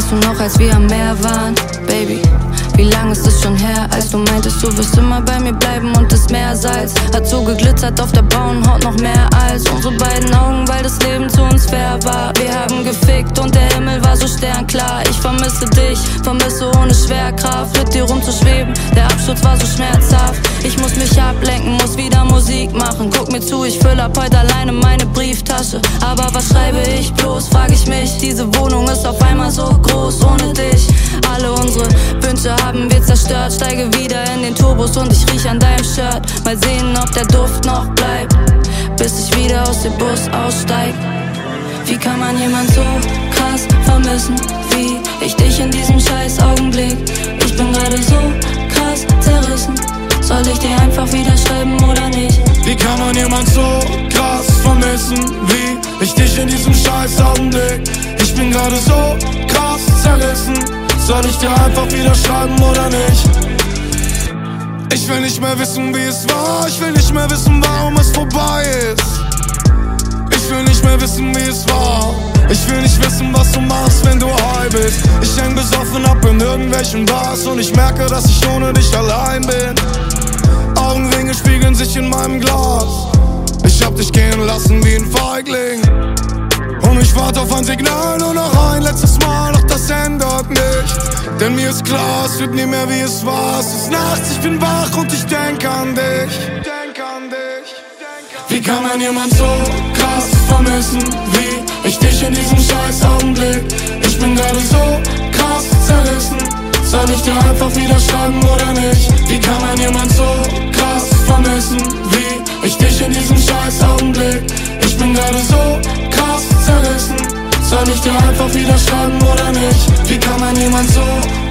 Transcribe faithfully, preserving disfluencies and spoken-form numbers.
Weißt du noch, als wir am Meer waren, Baby? Wie lang ist es schon her, als du meintest, du wirst immer bei mir bleiben und das Meersalz hat so geglitzert auf der braunen Haut noch mehr als unsere beiden Augen, weil das Leben zu uns fair war. Wir haben gefickt und der Himmel war so sternklar. Ich vermisse dich, vermisse ohne Schwerkraft, mit dir rumzuschweben, der Absturz war so schmerzhaft. Ich muss mich ablenken, muss wieder Musik machen. Guck mir zu, ich füll ab heute alleine meine Brieftasche. Aber was schreibe ich bloß, frag ich mich. Diese Wohnung ist auf einmal so groß ohne dich. Alle unsere Wünsche haben wir zerstört. Steige wieder in den Turbos und ich riech an deinem Shirt. Mal sehen, ob der Duft noch bleibt, bis ich wieder aus dem Bus aussteig. Wie kann man jemand so krass vermissen wie ich dich in diesem scheiß Augenblick? Ich bin gerade so krass zerrissen. Soll ich dir einfach wieder schreiben oder nicht? Wie kann man jemand so krass vermissen wie ich dich in diesem scheiß Augenblick? Ich bin gerade so krass zerrissen. Soll ich dir einfach wieder schreiben oder nicht? Ich will nicht mehr wissen, wie es war. Ich will nicht mehr wissen, warum es vorbei ist. Ich will nicht mehr wissen, wie es war. Ich will nicht wissen, was du machst, wenn du high bist. Ich häng besoffen ab in irgendwelchen Bars und ich merke, dass ich ohne dich allein bin. Augenringe spiegeln sich in meinem Glas. Ich hab dich gehen lassen wie ein Feigling. Und ich warte auf ein Signal, nur noch ein letztes Mal, doch das ändert nichts. Denn mir ist klar, es wird nie mehr wie es war. Es ist nachts, ich bin wach und ich denk an dich. Denk an dich. Wie kann man jemand so krass vermissen wie ich dich in diesem scheiß Augenblick? Ich bin gerade so krass zerrissen. Soll ich dir einfach wieder schreiben oder nicht? Wie kann man jemand so krass vermissen wie ich dich in diesem scheiß Augenblick? Ich bin gerade so krass zerrissen. Soll ich dir einfach wieder schreiben oder nicht? Wie kann man jemand so